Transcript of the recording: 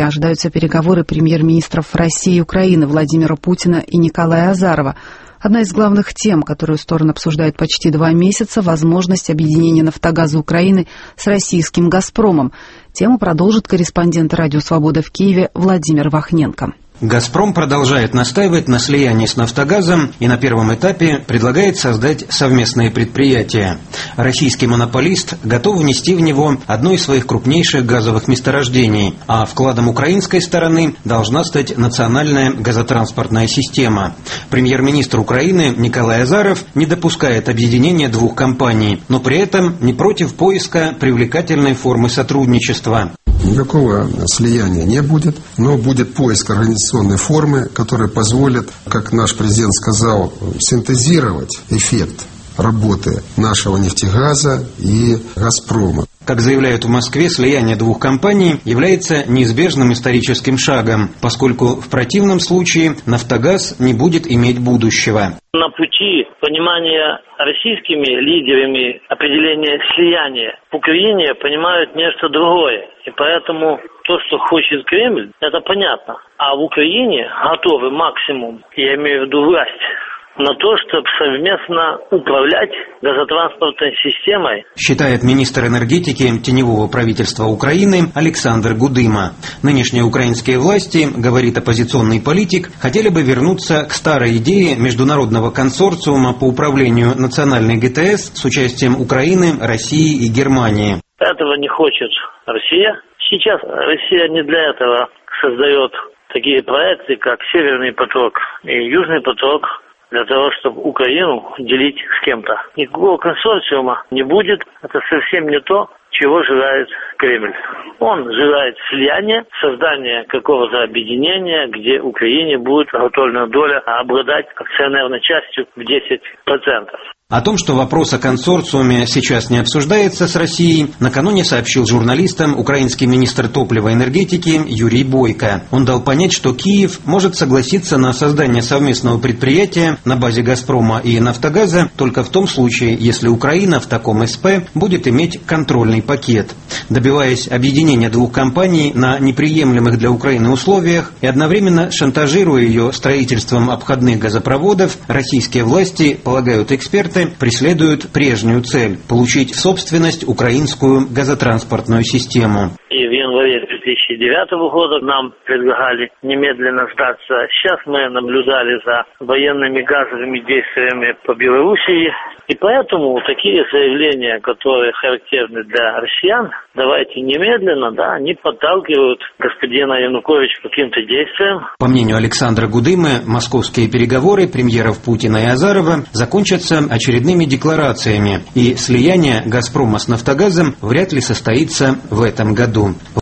ожидаются переговоры премьер-министров России и Украины Владимира Путина и Николая Азарова. Одна из главных тем, которую стороны обсуждают почти 2 месяца, возможность объединения «Нафтогаза» Украины с российским «Газпромом». Тему продолжит корреспондент «Радио Свобода» в Киеве Владимир Вахненко. «Газпром» продолжает настаивать на слиянии с «Нафтогазом» и на первом этапе предлагает создать совместное предприятие. Российский монополист готов внести в него одно из своих крупнейших газовых месторождений, а вкладом украинской стороны должна стать национальная газотранспортная система. Премьер-министр Украины Николай Азаров не допускает объединения двух компаний, но при этом не против поиска привлекательной формы сотрудничества. Никакого слияния не будет, но будет поиск организационной формы, которая позволит, как наш президент сказал, синтезировать эффект работы нашего «Нефтегаза» и «Газпрома». Как заявляют в Москве, слияние двух компаний является неизбежным историческим шагом, поскольку в противном случае «Нафтогаз» не будет иметь будущего. На пути понимания российскими лидерами определения слияния в Украине понимают нечто другое. И поэтому то, что хочет Кремль, это понятно. А в Украине готовы максимум, я имею в виду власть, на то, чтобы совместно управлять газотранспортной системой. Считает министр энергетики теневого правительства Украины Александр Гудыма. Нынешние украинские власти, говорит оппозиционный политик, хотели бы вернуться к старой идее международного консорциума по управлению национальной ГТС с участием Украины, России и Германии. Этого не хочет Россия. Сейчас Россия не для этого создает такие проекты, как Северный поток и Южный поток, для того, чтобы Украину делить с кем-то. Никакого консорциума не будет. Это совсем не то, чего желает Кремль. Он желает слияния, создания какого-то объединения, где Украине будет готовная доля обладать акционерной частью в 10%. О том, что вопрос о консорциуме сейчас не обсуждается с Россией, накануне сообщил журналистам украинский министр топлива и энергетики Юрий Бойко. Он дал понять, что Киев может согласиться на создание совместного предприятия на базе «Газпрома» и «Нафтогаза» только в том случае, если Украина в таком СП будет иметь контрольный пакет. Добиваясь объединения двух компаний на неприемлемых для Украины условиях и одновременно шантажируя ее строительством обходных газопроводов, российские власти, полагают эксперты, преследуют прежнюю цель – получить в собственность украинскую газотранспортную систему. И в январе 2009 года нам предлагали немедленно сдаться. Сейчас мы наблюдали за военными газовыми действиями по Белоруссии. И поэтому такие заявления, которые характерны для россиян, давайте немедленно, они подталкивают господина Януковича к каким-то действиям. По мнению Александра Гудымы, московские переговоры премьеров Путина и Азарова закончатся очередными декларациями, и слияние «Газпрома» с «Нафтогазом» вряд ли состоится в этом году.